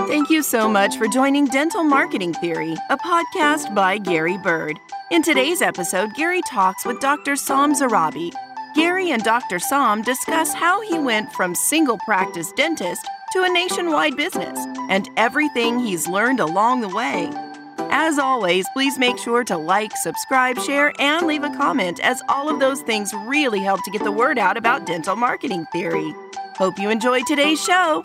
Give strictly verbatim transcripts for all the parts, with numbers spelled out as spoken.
Thank you so much for joining Dental Marketing Theory, a podcast by Gary Bird. In today's episode, Gary talks with Doctor Sam Zarabi. Gary and Doctor Sam discuss how he went from single practice dentist to a nationwide business and everything he's learned along the way. As always, please make sure to like, subscribe, share, and leave a comment, as all of those things really help to get the word out about dental marketing theory. Hope you enjoyed today's show.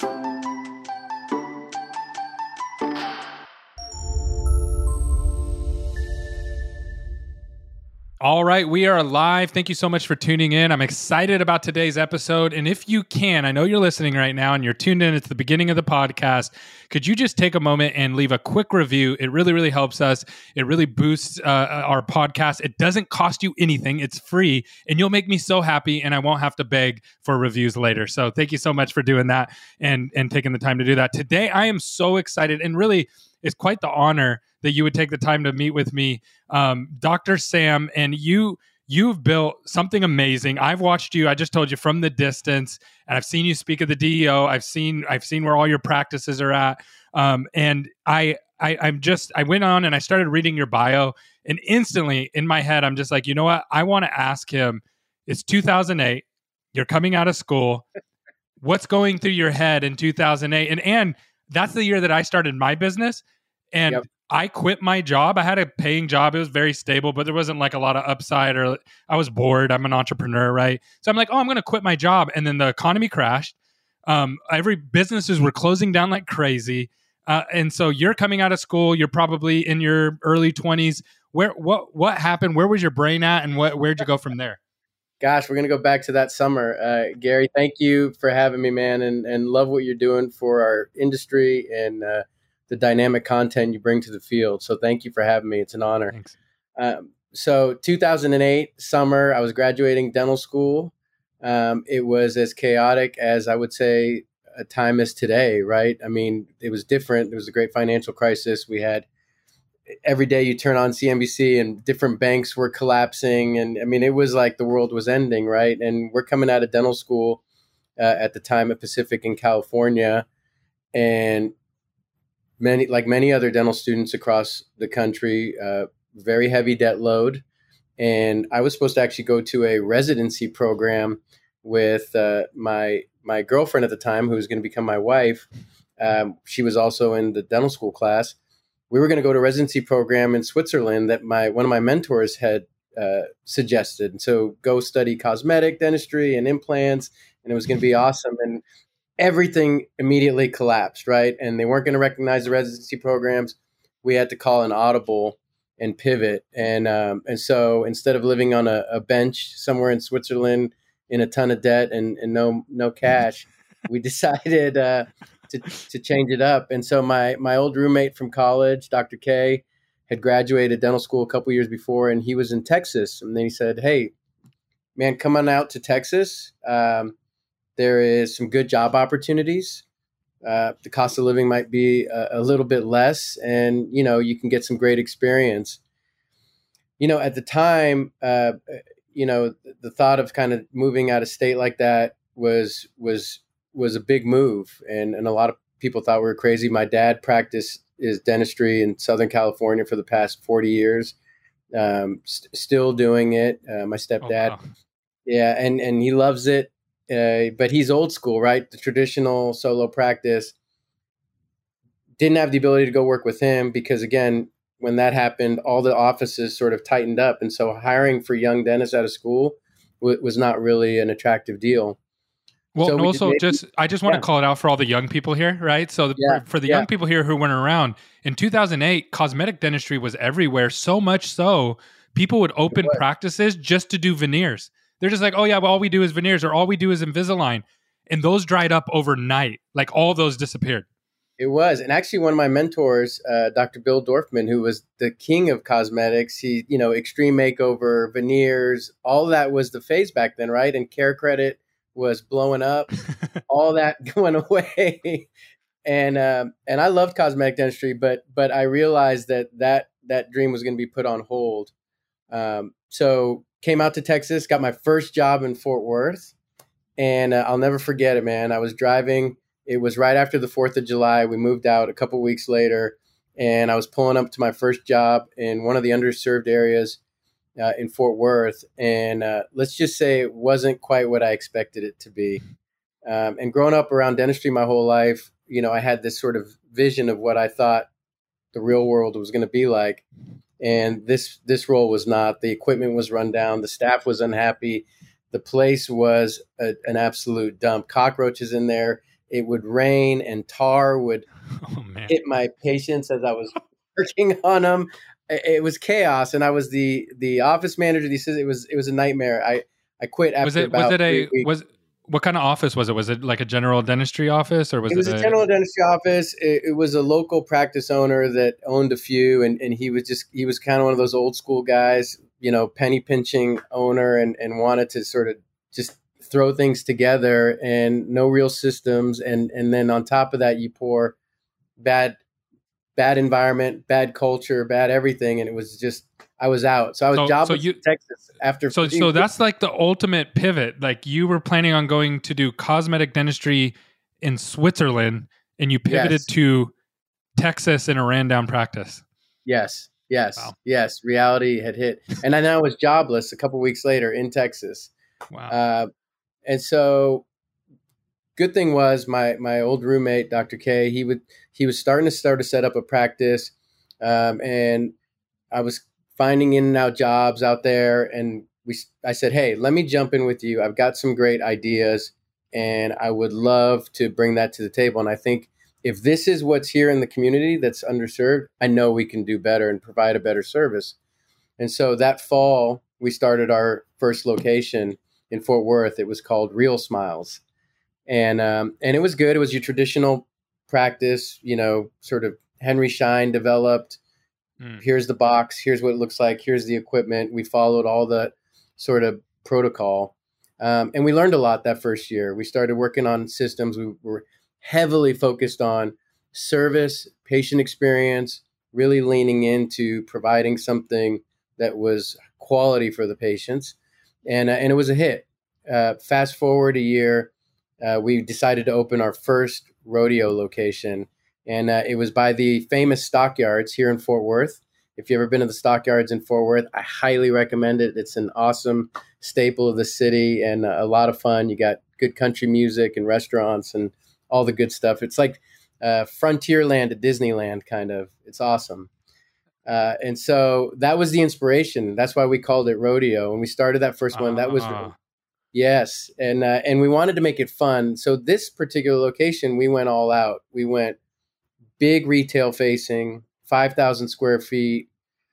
All right, we are live. Thank you so much for tuning in. I'm excited about today's episode. And if you can, I know you're listening right now and you're tuned in at the beginning of the podcast. Could you just take a moment and leave a quick review? It really, really helps us. It really boosts uh, our podcast. It doesn't cost you anything. It's free, and you'll make me so happy, and I won't have to beg for reviews later. So thank you so much for doing that and, and taking the time to do that. Today, I am so excited, and really, it's quite the honor that you would take the time to meet with me, um, Doctor Sam, and you, you've built something amazing. I've watched you, I just told you, from the distance, and I've seen you speak at the D E O. I've seen, I've seen where all your practices are at. Um, and I, I, I'm just, I went on and I started reading your bio, and instantly in my head, I'm just like, you know what? I want to ask him, it's two thousand eight, you're coming out of school. What's going through your head in two thousand eight? And, and that's the year that I started my business. And yep. I quit my job. I had a paying job. It was very stable, but there wasn't like a lot of upside, or I was bored. I'm an entrepreneur, right? So I'm like, oh, I'm going to quit my job. And then the economy crashed. Um, every businesses were closing down like crazy. Uh, and so you're coming out of school. You're probably in your early twenties. Where, what, what happened? Where was your brain at? And what, where'd you go from there? Gosh, we're going to go back to that summer. Uh, Gary, thank you for having me, man. And, and love what you're doing for our industry and, uh, the dynamic content you bring to the field. So thank you for having me. It's an honor. Thanks. Um, so two thousand eight summer, I was graduating dental school. Um, it was as chaotic as I would say a time is today, right? I mean, it was different. There was a great financial crisis. We had every day you turn on C N B C and different banks were collapsing. And I mean, it was like the world was ending, right? And we're coming out of dental school uh, at the time at Pacific in California. And Many, like many other dental students across the country, uh, very heavy debt load. And I was supposed to actually go to a residency program with uh, my my girlfriend at the time, who was going to become my wife. Um, she was also in the dental school class. We were going to go to a residency program in Switzerland that my one of my mentors had uh, suggested. And so go study cosmetic dentistry and implants, and it was going to be awesome. And everything immediately collapsed, right? And they weren't going to recognize the residency programs. We had to call an audible and pivot. And um, and so instead of living on a, a bench somewhere in Switzerland in a ton of debt and, and no no cash, we decided uh, to to change it up. And so my my old roommate from college, Doctor K, had graduated dental school a couple years before, and he was in Texas. And then he said, "Hey, man, come on out to Texas. Um, There is some good job opportunities. Uh, the cost of living might be a, a little bit less, and you know you can get some great experience." You know, at the time, uh, you know, the thought of kind of moving out of state like that was was was a big move, and and a lot of people thought we were crazy. My dad practiced his dentistry in Southern California for the past forty years, um, st- still doing it. Uh, my stepdad, oh, wow. yeah, and and he loves it. Uh, but he's old school, right? The traditional solo practice. Didn't have the ability to go work with him because, again, when that happened, all the offices sort of tightened up. And so hiring for young dentists out of school w- was not really an attractive deal. Well, so and we also maybe, just, I just want yeah. to call it out for all the young people here, right? So the, Yeah, for, for the yeah. young people here who weren't around, in two thousand eight, cosmetic dentistry was everywhere, so much so people would open practices just to do veneers. They're just like, oh yeah, well, all we do is veneers, or all we do is Invisalign. And those dried up overnight. Like all those disappeared. It was. And actually one of my mentors, uh, Doctor Bill Dorfman, who was the king of cosmetics, he, you know, extreme makeover, veneers, all that was the phase back then, right? And Care Credit was blowing up, all that going away. And, um, and I loved cosmetic dentistry, but, but I realized that that, that dream was going to be put on hold. Um, so came out to Texas, got my first job in Fort Worth, and uh, I'll never forget it, man. I was driving It was right after the fourth of July. We moved out a couple weeks later, and I was pulling up to my first job in one of the underserved areas uh, in Fort Worth. And uh, let's just say it wasn't quite what I expected it to be. Um, and growing up around dentistry my whole life, you know, I had this sort of vision of what I thought the real world was going to be like. And this this role was not. The equipment was run down. The staff was unhappy. The place was a, an absolute dump. Cockroaches in there. It would rain and tar would oh, hit my patients as I was working on them. It, it was chaos, and I was the the office manager. He says it was it was a nightmare. I, I quit after was it, about was it a weeks. was what kind of office was it? Was it like a general dentistry office, or was it was it a, a general dentistry office? It, it was a local practice owner that owned a few, and, and he was just he was kind of one of those old school guys, you know, penny pinching owner, and, and wanted to sort of just throw things together and no real systems. And, and then on top of that, you pour bad, bad environment, bad culture, bad everything. And it was just, I was out. So I was so, jobless so you, in Texas after. So, so that's like the ultimate pivot. Like you were planning on going to do cosmetic dentistry in Switzerland and you pivoted yes. to Texas in a ran down practice. Yes. Yes. Wow. Yes. Reality had hit. And I now was jobless a couple of weeks later in Texas. Wow. Uh, And so good thing was my, my old roommate, Doctor K, he would, he was starting to start to set up a practice. Um, and I was finding in and out jobs out there. And we, I said, hey, let me jump in with you. I've got some great ideas and I would love to bring that to the table. And I think if this is what's here in the community that's underserved, I know we can do better and provide a better service. And so that fall, we started our first location in Fort Worth. It was called Real Smiles. And um, and it was good. It was your traditional practice, you know, sort of Henry Schein developed. Mm. Here's the box. Here's what it looks like. Here's the equipment. We followed all the sort of protocol. Um, and we learned a lot that first year. We started working on systems. We were heavily focused on service, patient experience, really leaning into providing something that was quality for the patients. And, uh, and it was a hit. Uh, fast forward a year, uh, we decided to open our first rodeo location. And uh, it was by the famous Stockyards here in Fort Worth. If you've ever been to the Stockyards in Fort Worth, I highly recommend it. It's an awesome staple of the city and uh, a lot of fun. You got good country music and restaurants and all the good stuff. It's like uh, Frontierland at Disneyland, kind of. It's awesome. Uh, and so that was the inspiration. That's why we called it Rodeo. When we started that first one, that was, uh. yes. And, uh, and we wanted to make it fun. So this particular location, we went all out. We went big retail facing, five thousand square feet.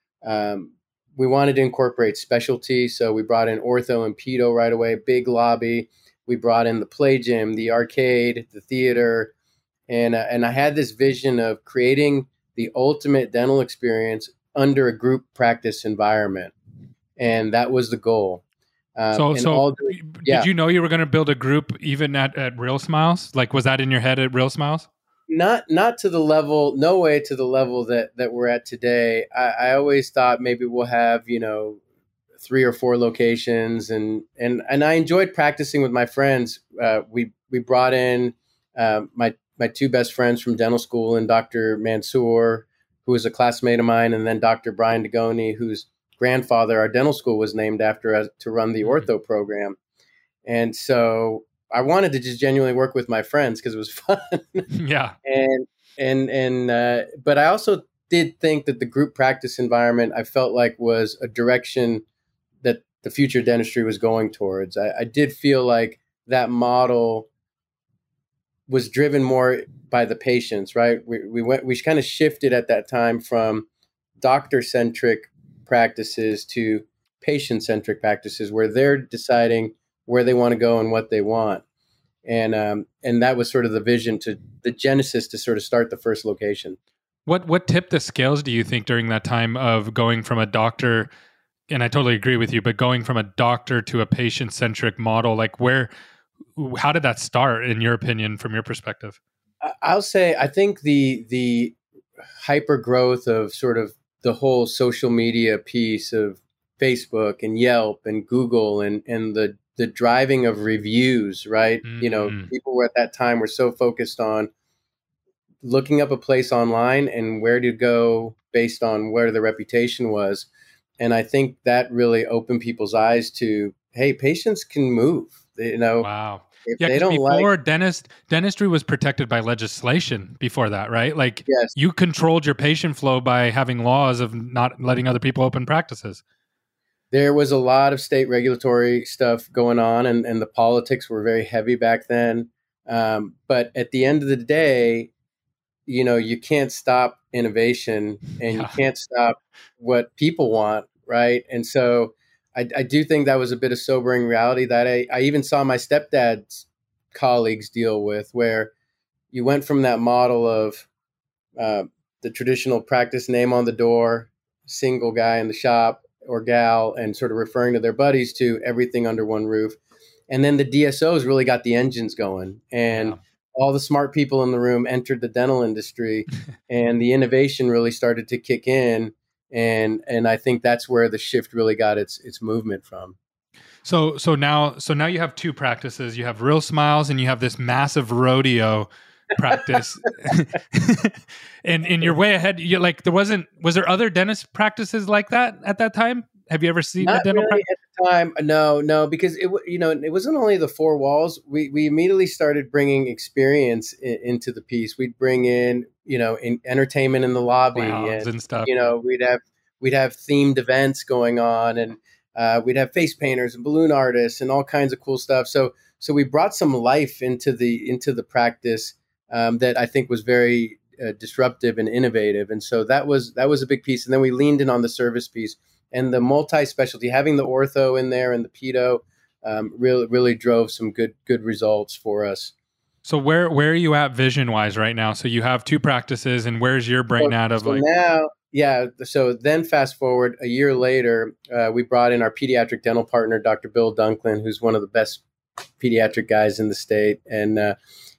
Um, we wanted to incorporate specialty. So we brought in ortho and pedo right away, big lobby. We brought in the play gym, the arcade, the theater. And, uh, and I had this vision of creating the ultimate dental experience under a group practice environment. And that was the goal. Um, so, so all, did yeah. you know you were going to build a group even at, at Real Smiles? Like, was that in your head at Real Smiles? Not, not to the level, no way to the level that, that we're at today. I, I always thought maybe we'll have, you know, three or four locations. And, and, and I enjoyed practicing with my friends. Uh, we, we brought in uh, my, my two best friends from dental school, and Doctor Mansour, who was a classmate of mine, and then Doctor Brian Degoni, whose grandfather, our dental school was named after, uh, to run the ortho program. And so I wanted to just genuinely work with my friends because it was fun. Yeah. And, and, and, uh, but I also did think that the group practice environment, I felt like was a direction that the future dentistry was going towards. I, I did feel like that model was driven more by the patients, right? We, we went, we kind of shifted at that time from doctor-centric practices to patient-centric practices where they're deciding where they want to go and what they want. And, um, and that was sort of the vision to the genesis to sort of start the first location. What, what tipped the scales, do you think, during that time of going from a doctor, and I totally agree with you, but going from a doctor to a patient-centric model, like where, how did that start, in your opinion, from your perspective? I'll say, I think the the hyper growth of sort of the whole social media piece of Facebook and Yelp and Google and, and the the driving of reviews, right? Mm-hmm. You know, people were at that time were so focused on looking up a place online and where to go based on where the reputation was. And I think that really opened people's eyes to, hey, patients can move, you know. Wow. If yeah, they don't before like, dentist dentistry was protected by legislation before that, right? Like yes. you controlled your patient flow by having laws of not letting other people open practices. There was a lot of state regulatory stuff going on, and, and the politics were very heavy back then. Um, but at the end of the day, you know, you can't stop innovation, and yeah. you can't stop what people want, right? And so I, I do think that was a bit of sobering reality that I, I even saw my stepdad's colleagues deal with, where you went from that model of uh, the traditional practice name on the door, single guy in the shop or gal, and sort of referring to their buddies, to everything under one roof. And then the D S Os really got the engines going, and yeah. all the smart people in the room entered the dental industry, and the innovation really started to kick in. And and I think that's where the shift really got its its movement from. So so now so now you have two practices. You have Real Smiles, and you have this massive rodeo practice. and and you're way ahead. You like there wasn't was there other dentist practices like that at that time? Have you ever seen Not a dental really practice? At the time? No, no, because it you know it wasn't only the four walls. We we immediately started bringing experience in, into the piece. We'd bring in you know in entertainment in the lobby and, and stuff. You know we'd have we'd have themed events going on, and uh, we'd have face painters and balloon artists and all kinds of cool stuff. So so we brought some life into the into the practice um, that I think was very uh, disruptive and innovative. And so that was that was a big piece. And then we leaned in on the service piece. And the multi-specialty, having the ortho in there and the pedo, um, really really drove some good good results for us. So where where are you at vision wise right now? So you have two practices, and where's your brain so, out of so like now? Yeah. So then fast forward a year later, uh, we brought in our pediatric dental partner, Doctor Bill Dunklin, who's one of the best pediatric guys in the state, and uh,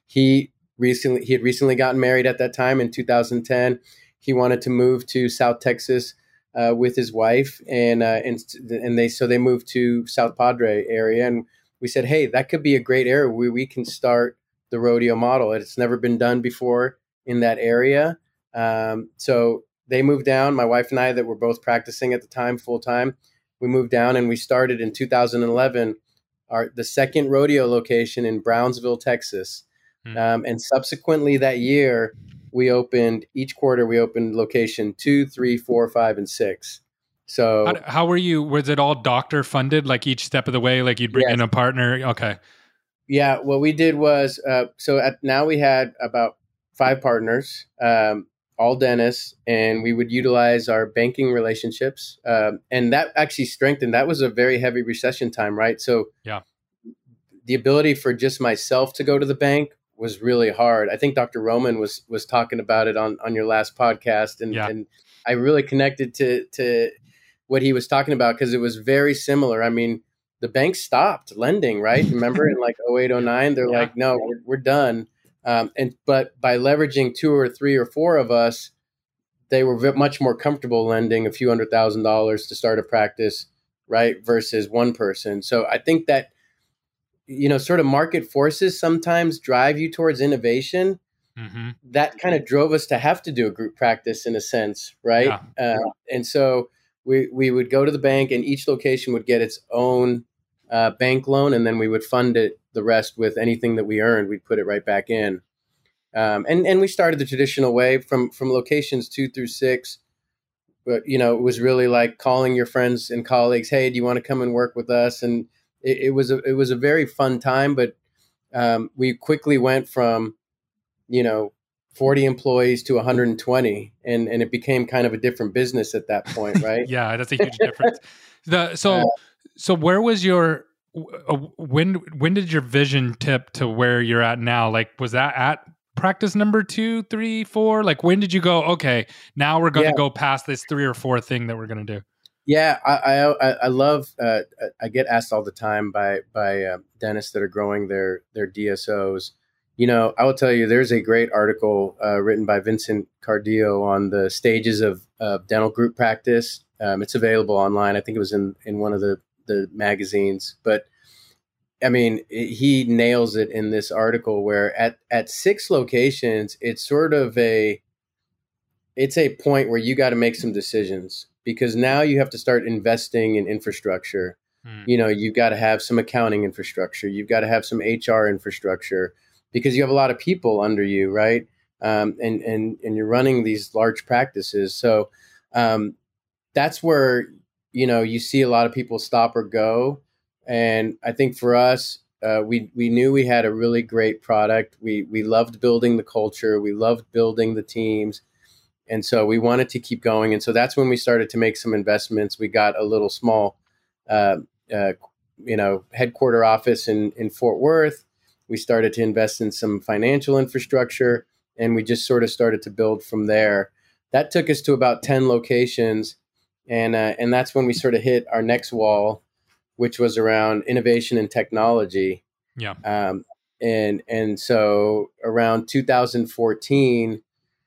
he recently he had recently gotten married at that time in two thousand ten. He wanted to move to South Texas. Uh, with his wife, and uh, and and they so they moved to South Padre area, and we said, hey, that could be a great area where we can start the rodeo model. It's never been done before in that area, um, so they moved down. My wife and I, that were both practicing at the time full time, we moved down, and we started in two thousand eleven our the second rodeo location in Brownsville, Texas, hmm. um, and subsequently that year. We opened each quarter. We opened location two, three, four, five, and six. So, how, how were you? Was it all doctor funded? Like each step of the way, like you'd bring yes. in a partner. Okay. Yeah. What we did was, uh, so at, now we had about five partners, um, all dentists, and we would utilize our banking relationships, um, and that actually strengthened. That was a very heavy recession time, right? So, yeah, the ability for just myself to go to the bank was really hard. I think Doctor Roman was was talking about it on, on your last podcast, and, yeah. and I really connected to to what he was talking about because it was very similar. I mean, the bank stopped lending, right? Remember in like oh eight, oh nine, they're yeah. like, no, we're, we're done. Um, and but by leveraging two or three or four of us, they were v- much more comfortable lending a few hundred thousand dollars to start a practice, right? Versus one person. So I think that you know, sort of market forces sometimes drive you towards innovation. Mm-hmm. That kind of drove us to have to do a group practice in a sense, right? Yeah. Uh, yeah. And so we we would go to the bank, and each location would get its own uh, bank loan, and then we would fund it the rest with anything that we earned. We'd put it right back in. Um, and and we started the traditional way from from locations two through six. But you know, it was really like calling your friends and colleagues, hey, do you want to come and work with us? And It, it was a it was a very fun time, but um, we quickly went from, you know, forty employees to one hundred twenty, and and it became kind of a different business at that point, right? Yeah, that's a huge difference. The so uh, so where was your uh, when when did your vision tip to where you're at now? Like, was that at practice number two, three, four? Like, when did you go? Okay, now we're going to yeah. go past this three or four thing that we're going to do. Yeah, I I, I love. Uh, I get asked all the time by by uh, dentists that are growing their their D S Os. You know, I will tell you, there's a great article uh, written by Vincent Cardillo on the stages of uh, dental group practice. Um, it's available online. I think it was in, in one of the the magazines. But I mean, he nails it in this article where at, at six locations, it's sort of a, it's a point where you got to make some decisions because now you have to start investing in infrastructure. Hmm. You know, you've got to have some accounting infrastructure. You've got to have some H R infrastructure because you have a lot of people under you, right? Um, and, and, and you're running these large practices. So um, that's where, you know, you see a lot of people stop or go. And I think for us, uh, we we knew we had a really great product. We we loved building the culture. We loved building the teams. And so we wanted to keep going. And so that's when we started to make some investments. We got a little small, uh, uh, you know, headquarter office in, in Fort Worth. We started to invest in some financial infrastructure, and we just sort of started to build from there. That took us to about ten locations. And uh, and that's when we sort of hit our next wall, which was around innovation and technology. Yeah. Um, and and so around two thousand fourteen,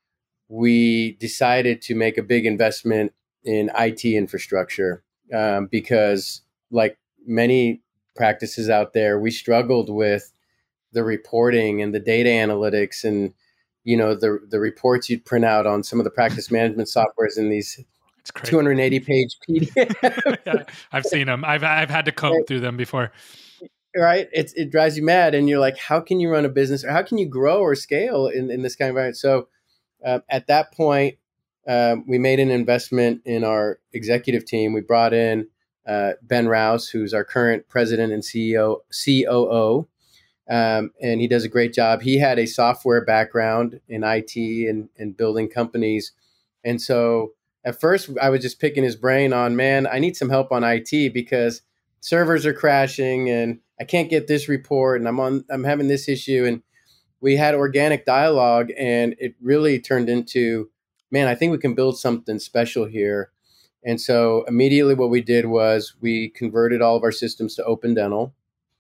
we decided to make a big investment in I T infrastructure um, because, like many practices out there, we struggled with the reporting and the data analytics and, you know, the the reports you'd print out on some of the practice management softwares in these two hundred eighty page P D F. Yeah, I've seen them. I've I've had to comb right. through them before. Right. It, it drives you mad. And you're like, how can you run a business or how can you grow or scale in, in this kind of environment? So uh, at that point, um, we made an investment in our executive team. We brought in uh, Ben Rouse, who's our current president and C E O, C O O. Um, and he does a great job. He had a software background in I T and, and building companies. And so at first, I was just picking his brain on, man, I need some help on I T because servers are crashing and I can't get this report and I'm on, I'm having this issue. And we had organic dialogue and it really turned into, man, I think we can build something special here. And so immediately what we did was we converted all of our systems to Open Dental.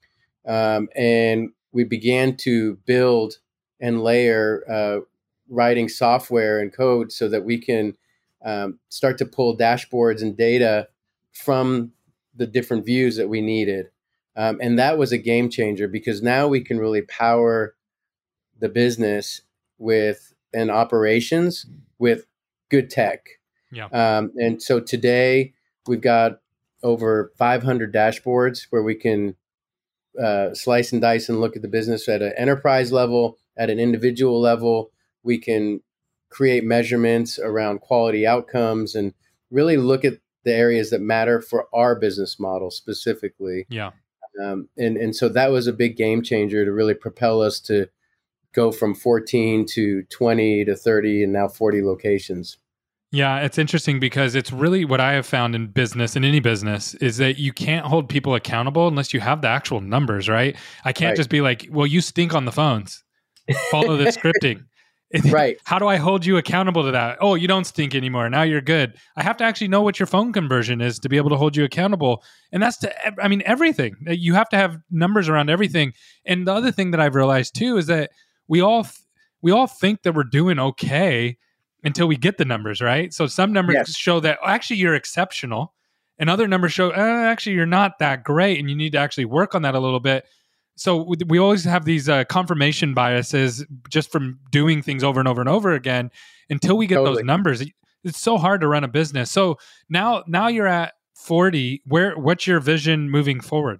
Um, and we began to build and layer uh, writing software and code so that we can Um, start to pull dashboards and data from the different views that we needed. Um, and that was a game changer because now we can really power the business with and operations with good tech. Yeah. Um, and so today we've got over five hundred dashboards where we can uh, slice and dice and look at the business at an enterprise level, at an individual level. We can create measurements around quality outcomes and really look at the areas that matter for our business model specifically. Yeah. Um, and, and so that was a big game changer to really propel us to go from fourteen to twenty to thirty and now forty locations. Yeah, it's interesting because it's really what I have found in business, in any business, is that you can't hold people accountable unless you have the actual numbers, right? I can't right. just be like, well, you stink on the phones. Follow the scripting. Right. How do I hold you accountable to that? Oh, you don't stink anymore. Now you're good. I have to actually know what your phone conversion is to be able to hold you accountable. And that's to, I mean, everything. You have to have numbers around everything. And the other thing that I've realized too is that we all we all think that we're doing okay until we get the numbers, right? So some numbers yes. show that actually you're exceptional, and other numbers show uh, actually you're not that great, and you need to actually work on that a little bit. So we always have these uh, confirmation biases just from doing things over and over and over again until we get totally. those numbers. It's so hard to run a business. So now, now you're at forty. Where? What's your vision moving forward?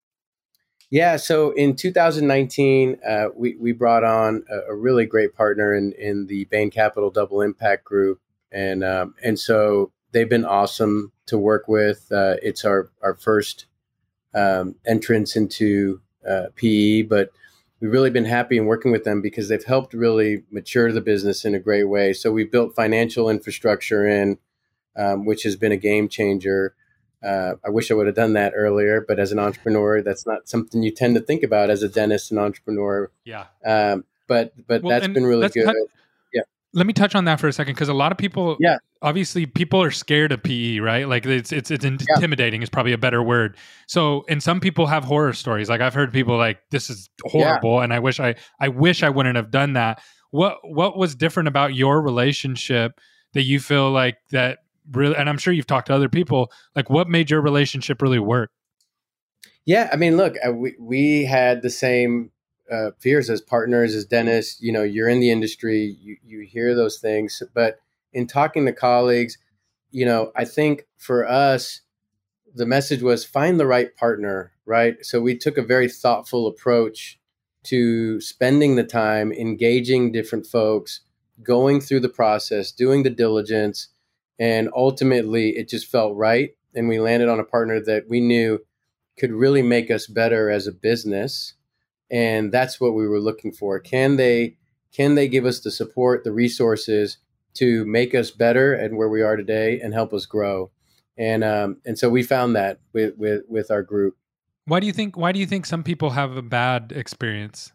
Yeah. So in two thousand nineteen, uh, we we brought on a, a really great partner in in the Bain Capital Double Impact Group, and um, and so they've been awesome to work with. Uh, it's our our first um, entrance into Uh, P E, but we've really been happy in working with them because they've helped really mature the business in a great way. So we built financial infrastructure in, um, which has been a game changer. Uh, I wish I would have done that earlier, but as an entrepreneur, that's not something you tend to think about as a dentist and entrepreneur. Yeah. Um, but but well, that's been really good. Touch, yeah. Let me touch on that for a second because a lot of people, yeah. obviously people are scared of P E, right? Like it's it's it's intimidating yeah. is probably a better word. So, and some people have horror stories. Like I've heard people like, this is horrible. Yeah. And I wish I, I wish I wouldn't have done that. What, what was different about your relationship that you feel like that really, and I'm sure you've talked to other people, like what made your relationship really work? Yeah, I mean, look, uh, we we had the same uh, fears as partners, as dentists. You know, you're in the industry, you you hear those things, but in talking to colleagues, you know, I think for us, the message was find the right partner, right? So we took a very thoughtful approach to spending the time, engaging different folks, going through the process, doing the diligence, and ultimately it just felt right. And we landed on a partner that we knew could really make us better as a business. And that's what we were looking for. Can they can they give us the support, the resources to make us better at where we are today and help us grow? And um, and so we found that with, with with our group. Why do you think why do you think some people have a bad experience?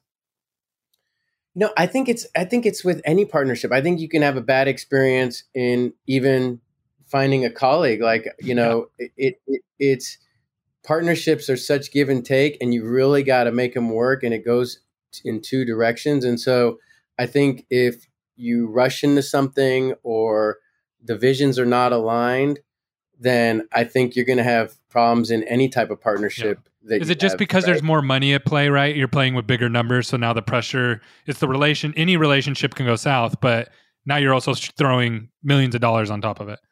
No, I think it's I think it's with any partnership. I think you can have a bad experience in even finding a colleague. Like, you know, yeah. it, it it's partnerships are such give and take, and you really got to make them work, and it goes in two directions. And so I think if you rush into something or the visions are not aligned, then I think you're going to have problems in any type of partnership. Yeah. That is it just have, because right? there's more money at play, right? You're playing with bigger numbers, so now the pressure, it's the relation, any relationship can go south, but now you're also throwing millions of dollars on top of it.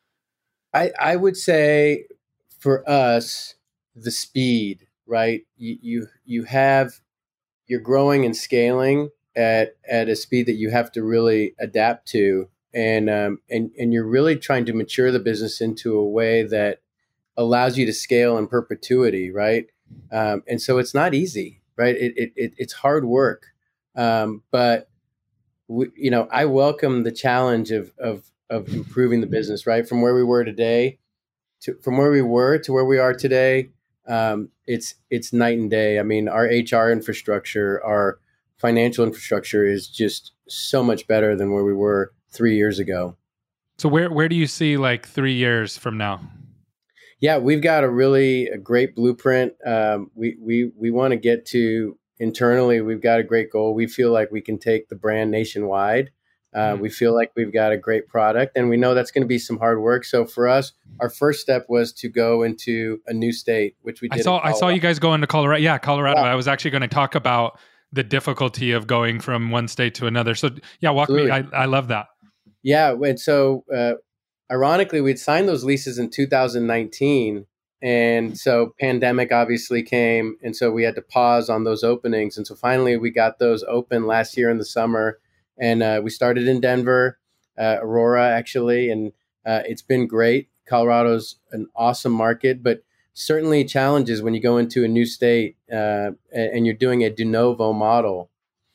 I, I would say for us, the speed, right? You, you, you have, you're growing and scaling at, at a speed that you have to really adapt to. And, um, and, and you're really trying to mature the business into a way that allows you to scale in perpetuity, right? Um, and so it's not easy, right? It, it, it it's hard work. Um, but we, you know, I welcome the challenge of, of, of improving the business, right? From where we were today to, from where we were to where we are today. Um, it's, it's night and day. I mean, our H R infrastructure, our financial infrastructure is just so much better than where we were three years ago. So where, where do you see like three years from now? Yeah, we've got a really a great blueprint. Um, we we we want to get to internally. We've got a great goal. We feel like we can take the brand nationwide. Uh, mm. We feel like we've got a great product, and we know that's going to be some hard work. So for us, our first step was to go into a new state, which we did. I saw. I saw you guys go into Colorado. Yeah, Colorado. Yeah. I was actually going to talk about the difficulty of going from one state to another. So yeah, walk Absolutely. me. I, I love that. Yeah, and so. Uh, Ironically, we'd signed those leases in two thousand nineteen. And so pandemic obviously came. And so we had to pause on those openings. And so finally we got those open last year in the summer. And uh, we started in Denver, uh, Aurora, actually. And uh, it's been great. Colorado's an awesome market, but certainly challenges when you go into a new state uh, and you're doing a de novo model.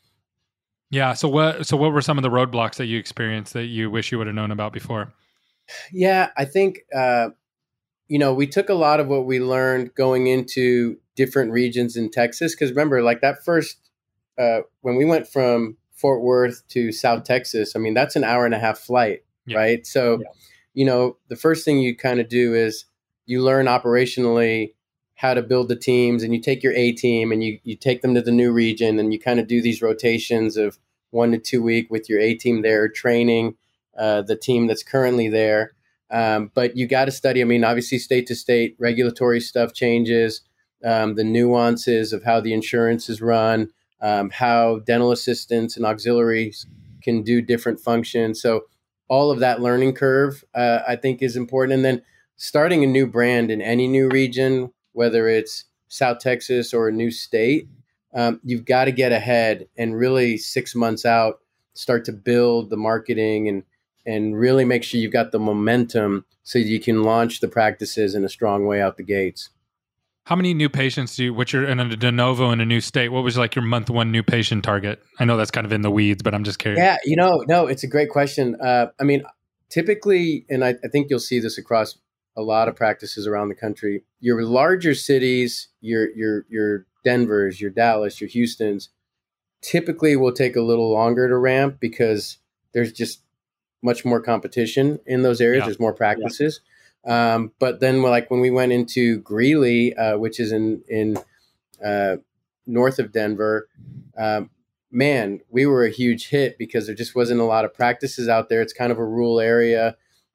Yeah. So what, so what were some of the roadblocks that you experienced that you wish you would have known about before? Yeah, I think, uh, you know, we took a lot of what we learned going into different regions in Texas. Because remember, like that first, uh, when we went from Fort Worth to South Texas, I mean, that's an hour and a half flight, yeah. right? So, yeah. you know, the first thing you kind of do is you learn operationally how to build the teams, and you take your A team and you, you take them to the new region, and you kind of do these rotations of one to two week with your A team there, training Uh, the team that's currently there. Um, but you got to study, I mean, obviously state to state regulatory stuff changes, um, the nuances of how the insurance is run, um, how dental assistants and auxiliaries can do different functions. So all of that learning curve, uh, I think is important. And then starting a new brand in any new region, whether it's South Texas or a new state, um, you've got to get ahead and really six months out, start to build the marketing and and really make sure you've got the momentum so you can launch the practices in a strong way out the gates. How many new patients do you, which are in a de novo in a new state, what was like your month one new patient target? I know that's kind of in the weeds, but I'm just curious. Yeah, you know, no, it's a great question. Uh, I mean, typically, and I, I think you'll see this across a lot of practices around the country, your larger cities, your, your, your Denvers, your Dallas, your Houstons, typically will take a little longer to ramp because there's just much more competition in those areas. Yeah. There's more practices. Yeah. Um, but then like when we went into Greeley, uh, which is in, in uh, north of Denver, um, man, we were a huge hit because there just wasn't a lot of practices out there. It's kind of a rural area.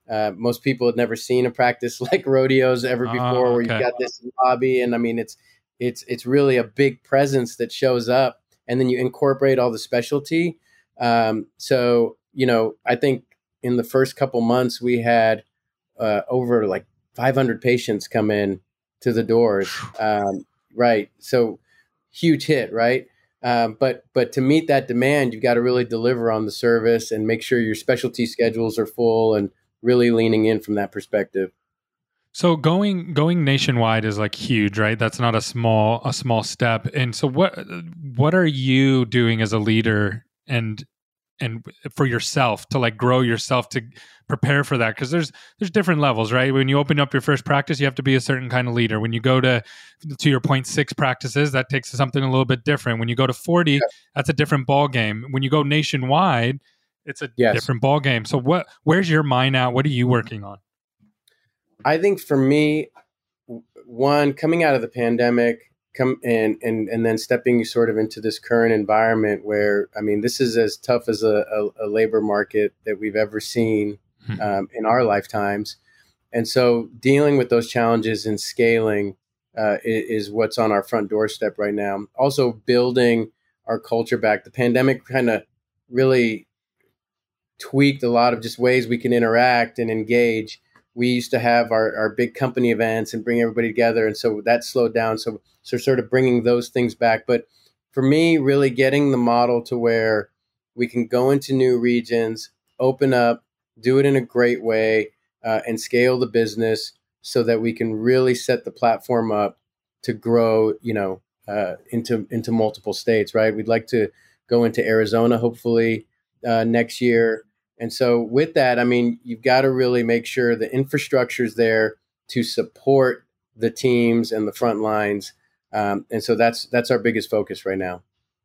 Uh, most people had never seen a practice like rodeos ever Oh, before, where okay. you've got this lobby, and I mean, it's it's it's really a big presence that shows up, and then you incorporate all the specialty. Um, so you know, I think in the first couple months we had uh, over like five hundred patients come in to the doors, um, right? So huge hit, right? Um, but but to meet that demand, you've got to really deliver on the service and make sure your specialty schedules are full, and really leaning in from that perspective. So going going nationwide is like huge, right? That's not a small a small step. And so what what are you doing as a leader and and for yourself to like grow yourself to prepare for that? Because there's there's different levels, right? When you open up your first practice, you have to be a certain kind of leader. When you go to to your point six practices, that takes something a little bit different. When you go to forty, yeah. that's a different ball game. When you go nationwide, it's a yes. different ball game. So what where's your mind at? What are you working on? I think for me, one, coming out of the pandemic, come and and and then stepping sort of into this current environment where, I mean, this is as tough as a, a, a labor market that we've ever seen um, in our lifetimes. And so dealing with those challenges and scaling uh, is, is what's on our front doorstep right now. Also building our culture back. The pandemic kind of really tweaked a lot of just ways we can interact and engage. We used to have our, our big company events and bring everybody together. And so that slowed down. So, so sort of bringing those things back. But for me, really getting the model to where we can go into new regions, open up, do it in a great way, uh, and scale the business so that we can really set the platform up to grow, you know, uh, into, into multiple states, right? We'd like to go into Arizona, hopefully uh, next year. And so with that, I mean, you've got to really make sure the infrastructure is there to support the teams and the front lines. Um, and so that's that's our biggest focus right now.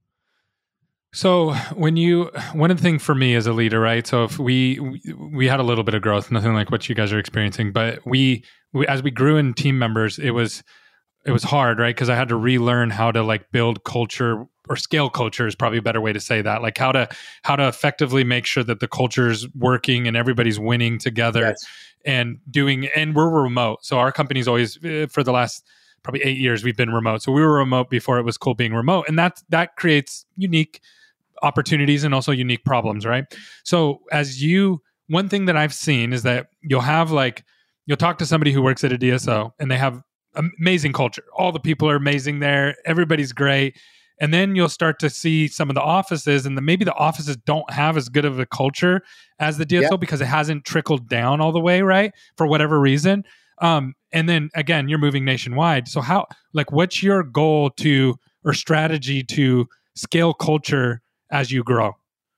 So when you, one thing for me as a leader, right? So if we, we, we had a little bit of growth, nothing like what you guys are experiencing, but we, we as we grew in team members, it was, it was hard, right? Because I had to relearn how to like build culture or scale culture is probably a better way to say that. Like how to, how to effectively make sure that the culture is working and everybody's winning together yes. and doing, and we're remote. So our company's always, for the last probably eight years, we've been remote. So we were remote before it was cool being remote. And that, that creates unique opportunities and also unique problems, right? So as you, one thing that I've seen is that you'll have like, you'll talk to somebody who works at a D S O and they have amazing culture. All the people are amazing there. Everybody's great. And then you'll start to see some of the offices and the, maybe the offices don't have as good of a culture as the D S O yep. because it hasn't trickled down all the way, right? For whatever reason. Um, and then again, you're moving nationwide. So how, like, what's your goal to, or strategy to scale culture as you grow?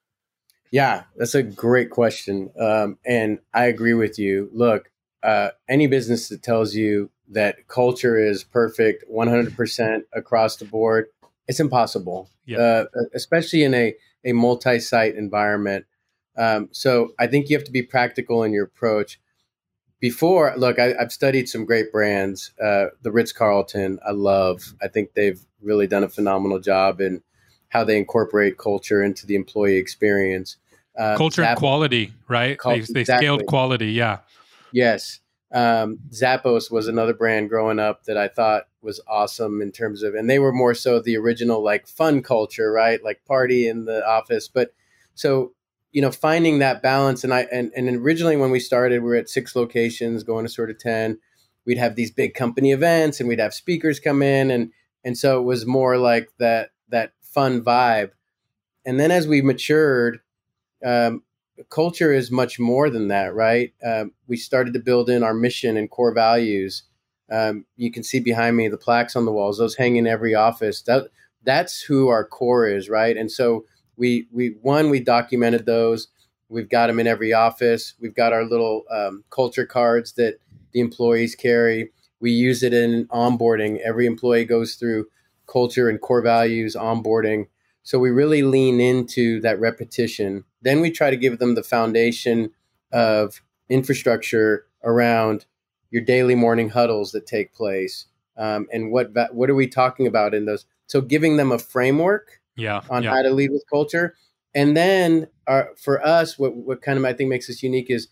Yeah, that's a great question. Um, and I agree with you. Look, uh, any business that tells you that culture is perfect one hundred percent across the board, it's impossible, yeah. uh, especially in a, a multi-site environment. Um, so I think you have to be practical in your approach. Before, look, I, I've studied some great brands. Uh, the Ritz-Carlton, I love. I think they've really done a phenomenal job in how they incorporate culture into the employee experience. Uh, culture Zappos, and quality, right? Cult- they they exactly. scaled quality, yeah. Yes. Um, Zappos was another brand growing up that I thought was awesome in terms of, and they were more so the original like fun culture, right? Like party in the office. But so, you know, finding that balance. And I, and, and originally when we started, we were at six locations going to sort of ten. We'd have these big company events and we'd have speakers come in. And, and so it was more like that, that fun vibe. And then as we matured, um, culture is much more than that, right? Um, we started to build in our mission and core values. Um, you can see behind me the plaques on the walls; those hang in every office. That that's who our core is, right? And so we we one we documented those. We've got them in every office. We've got our little um, culture cards that the employees carry. We use it in onboarding. Every employee goes through culture and core values onboarding. So we really lean into that repetition. Then we try to give them the foundation of infrastructure around your daily morning huddles that take place. Um, and what what are we talking about in those? So giving them a framework yeah, on yeah. how to lead with culture. And then our, for us, what, what kind of I think makes us unique is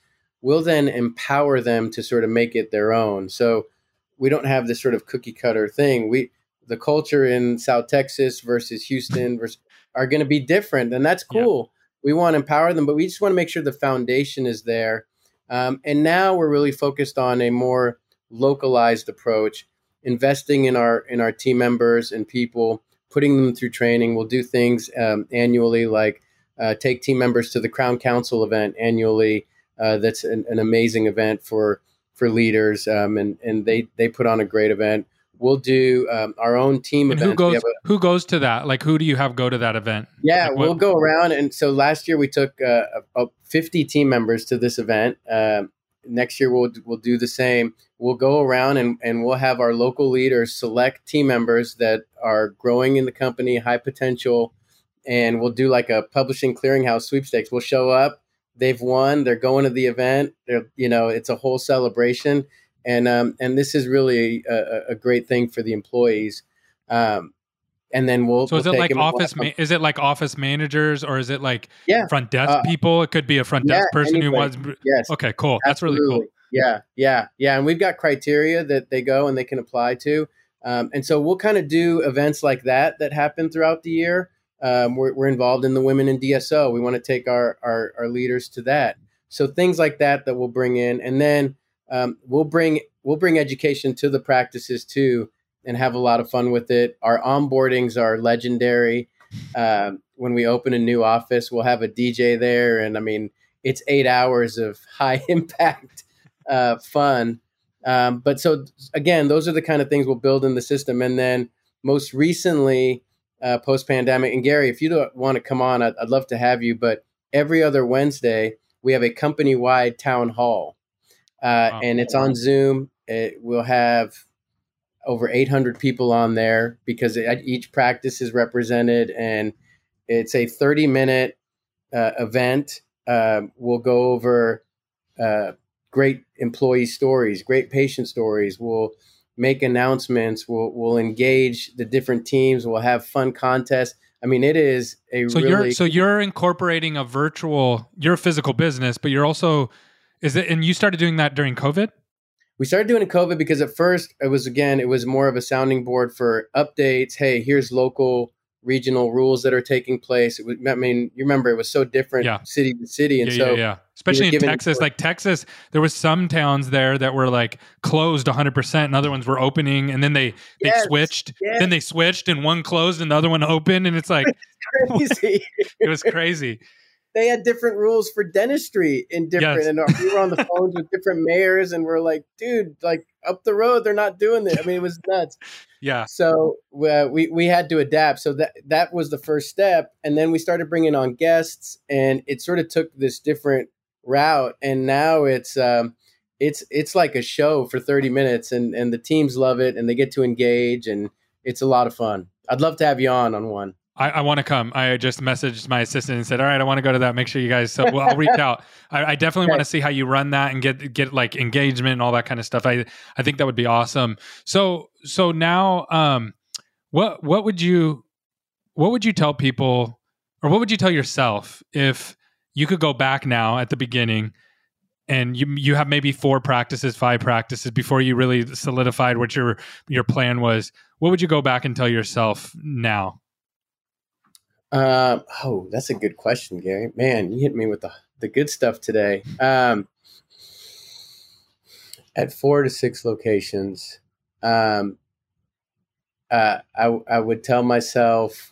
we'll then empower them to sort of make it their own. So we don't have this sort of cookie cutter thing. We the culture in South Texas versus Houston versus are going to be different, and that's cool. Yeah. We want to empower them, but we just want to make sure the foundation is there. Um, and now we're really focused on a more localized approach, investing in our in our team members and people, putting them through training. We'll do things um, annually, like uh, take team members to the Crown Council event annually. Uh, that's an, an amazing event for for leaders, um, and and they they put on a great event. We'll do um, our own team and event. Who goes? A, who goes to that? Like, who do you have go to that event? Yeah, like we'll go around. And so last year we took uh, uh, fifty team members to this event. Um, next year we'll we'll do the same. We'll go around and, and we'll have our local leaders select team members that are growing in the company, high potential, and we'll do like a publishing clearinghouse sweepstakes. We'll show up. They've won. They're going to the event. They're, you know, it's a whole celebration. And um, and this is really a, a great thing for the employees. Um, and then we'll. So is we'll it take like office? Ma- is it like office managers, or is it like yeah. front desk uh, people? It could be a front desk yeah, person anybody. who wants. Yes. Okay. Cool. That's Absolutely. really cool. Yeah. Yeah. Yeah. And we've got criteria that they go and they can apply to. Um, and so we'll kind of do events like that that happen throughout the year. Um, we're, we're involved in the Women in D S O. We want to take our, our our leaders to that. So things like that that we'll bring in, and then um, we'll bring we'll bring education to the practices too, and have a lot of fun with it. Our onboardings are legendary. Um, when we open a new office, we'll have a D J there, and I mean it's eight hours of high impact uh, fun. Um, but so again, those are the kind of things we'll build in the system, and then most recently. Uh, post-pandemic. And Gary, if you don't want to come on, I'd, I'd love to have you. But every other Wednesday, we have a company-wide town hall. Uh, wow. And it's on Zoom. It, we'll have over eight hundred people on there because it, each practice is represented. And it's a thirty-minute uh, event. Uh, we'll go over uh, great employee stories, great patient stories. We'll make announcements. We'll we'll engage the different teams. We'll have fun contests. I mean, it is a so really you're so you're incorporating a virtual. You're a physical business, but you're also is it? And you started doing that during COVID. We started doing it COVID because at first it was again it was more of a sounding board for updates. Hey, here's local, regional rules that are taking place. It was, I mean, you remember it was so different yeah. city to city, and yeah, so yeah, yeah. especially in Texas. Like Texas, there was some towns there that were like closed one hundred percent, and other ones were opening, and then they they yes, switched. yes. Then they switched, and one closed, and the other one opened, and it's like it's crazy. It was crazy. They had different rules for dentistry in different, yes. and we were on the phones with different mayors, and we're like, dude, like up the road, they're not doing this. I mean, it was nuts. Yeah. So uh, we we had to adapt. So that that was the first step, and then we started bringing on guests, and it sort of took this different route. And now it's um, it's it's like a show for thirty minutes, and and the teams love it, and they get to engage, and it's a lot of fun. I'd love to have you on on one. I, I want to come. I just messaged my assistant and said, all right, I want to go to that. Make sure you guys, so well, I'll reach out. I, I definitely okay. want to see how you run that and get, get like engagement and all that kind of stuff. I, I think that would be awesome. So, so now, um, what, what would you, what would you tell people, or what would you tell yourself if you could go back now at the beginning and you, you have maybe four practices, five practices before you really solidified what your, your plan was? What would you go back and tell yourself now? Uh, oh, that's a good question, Gary. Man, you hit me with the, the good stuff today. Um, at four to six locations, um, uh, I, I would tell myself,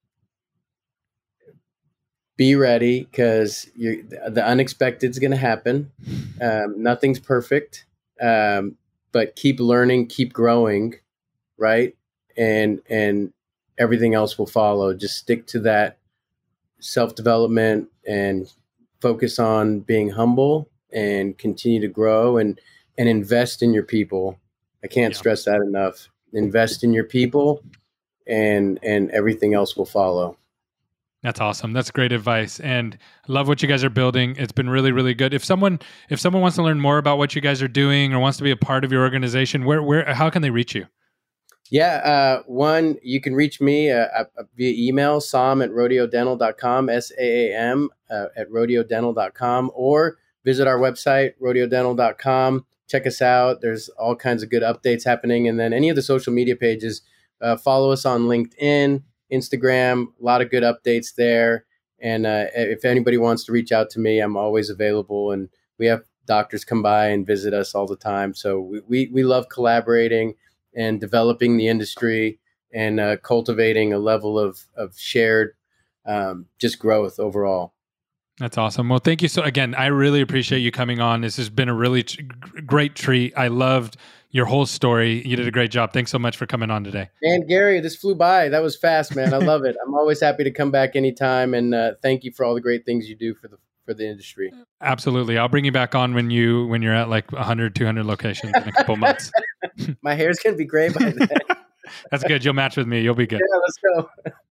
be ready because the unexpected is going to happen. Um, nothing's perfect, um, but keep learning, keep growing, right? And, and, everything else will follow. Just stick to that self-development and focus on being humble and continue to grow and, and invest in your people. I can't yeah. stress that enough. Invest in your people and, and everything else will follow. That's awesome. That's great advice. And I love what you guys are building. It's been really, really good. If someone, if someone wants to learn more about what you guys are doing or wants to be a part of your organization, where, where, how can they reach you? Yeah, uh, one, you can reach me uh, uh, via email, sam at rodeo dental dot com, S A A M uh, at rodeo dental dot com, or visit our website, rodeo dental dot com. Check us out. There's all kinds of good updates happening. And then any of the social media pages, uh, follow us on LinkedIn, Instagram, a lot of good updates there. And uh, if anybody wants to reach out to me, I'm always available. And we have doctors come by and visit us all the time. So we, we, we love collaborating and developing the industry and uh, cultivating a level of, of shared um, just growth overall. That's awesome. Well, thank you. So again, I really appreciate you coming on. This has been a really t- great treat. I loved your whole story. You did a great job. Thanks so much for coming on today. Man, Gary, this flew by. That was fast, man. I love it. I'm always happy to come back anytime. And uh, thank you for all the great things you do for the for the industry. Absolutely. I'll bring you back on when you when you're at like one hundred, two hundred locations in a couple months. My hair's going to be gray by then. That's good. You'll match with me. You'll be good. Yeah, let's go.